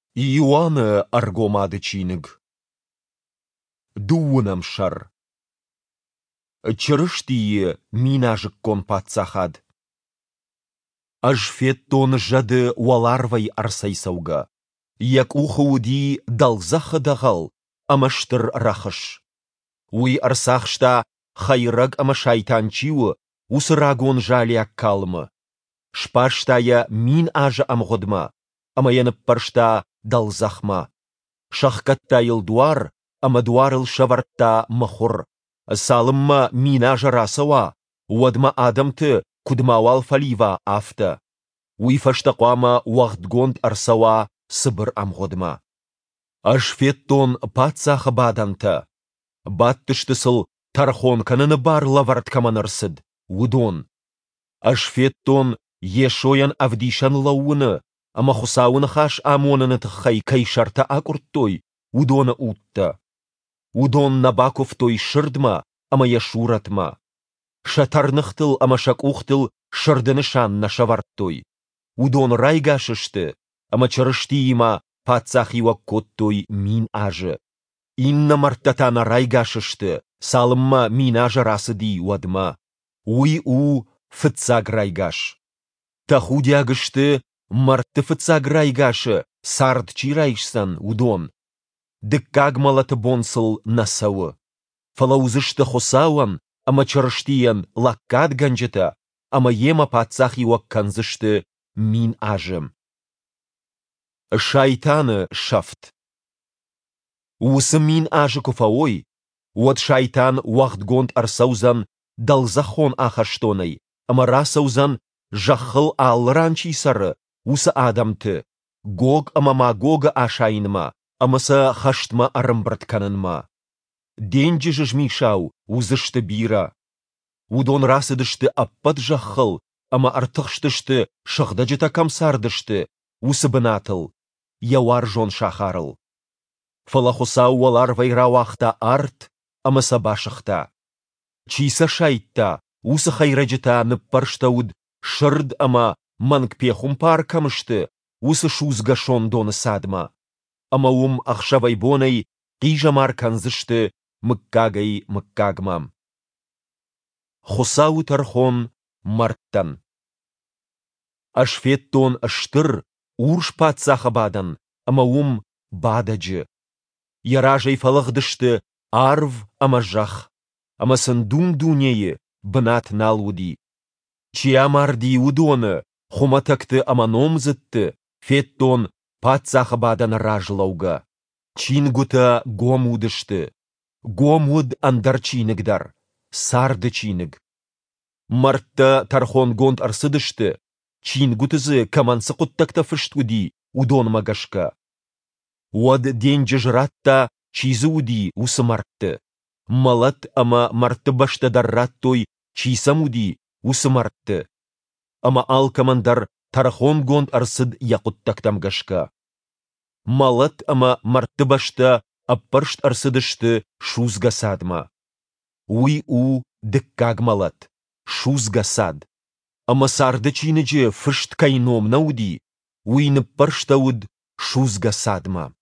Иоанна аргомады чиныг. Дуунам шар. Чырышти минажык кон патсахад. Ажфеттон жады валарвай арсайсауга. Як ухауди далзаха дагал, амаштыр рахыш. Уй арсахшта хайраг ама шайтанчиу, усырагон жаляк калмы. Шпаштая мин ажа амгодма, ама янып далзахма. Шахкаттайыл дуар, ама дуарыл шавартта махур. Салымма минажа расава, уадма адамты кудмавал фалива афта. Уйфаштақвама уағдгонд арсава сыбыр амгодма. Ашфеттон патсаха баданта. Баттыштысыл тархон каныны бар лаварт каманарсыд, удон. Ашфеттон ешоян авдишан лауыны, ама хусауны хаш амонаны тхай кайшарта акурттой, удона утта. Удон набаков той шырдма, ама яшуратма. Шатарнықтыл, ама шакухтыл шырдынышан нашаварттой. Удон райгашышты, ама чырыштиима патсахива коттой мин ажы. Инна мартатана райгашышты, салымма мин ажы расыди уадма. Уй-у фыцаг райгаш. Тахудягышты марты фыцаг райгашы, сардчи райшсан удон. Дыккагмалаты бонсыл насауы. Фалаузышты хосауан, ама чырыштиян лаккад ганжыта, ама ема патсахи уакканзышты мин ажым. Шайтаны шафт. Усы мин ажы куфаой, уад шайтан уағдгонд арсаузан далзахон ахаштонай, ама расаузан жахыл аллыранчи сары, усы адамты, гог ама магога ашайынма, амаса хаштма арымбыртканынма. Денджі жыжмишау узышты бира. Удон расыдышты аппат жахыл, ама артықштышты шықда жыта камсардышты, усы бынатыл, яуар жон шахарыл. Фалахусау валар вайрауақта арт, амаса башықта. Чиса шайтта, усы хайраджыта ныппарштауд, шырд ама мангпехум пар камышты, усы шузга шон доны садма. Ама ақшавай бонай, қижамар канзышты, мыккагай мыккагмам. Хусау тархон марттан. Ашфеттон аштыр, урш патсаха бадан, ама бададжы. Яражай фалагдышты арв ама жах, ама сындум дунейі бынат налуди. Чиамарди удоны, хуматакты ама номзытты, феттон патсаха бадан ражлауга. Чингута гомудышты. Гомуд андарчинігдар, сарды чиниг. Мартта тархон гонд арсыдышты, чингутызы камансы құттакта фыштуди удон магашка. Уад денджі жратта чизы уди усы мартты. Малат ама мартты башта дарраттой чисамуди усы мартты. Ама ал камандар тархон гонд арсыд яқуттактам гашка. Малат ама мартты башта аппаршт арсыдышты шузга садма. Уй-у дыккаг малат, шузга сад. Ама сарды чиныджы фышт кайном науди, уйны парштауд шузга садма.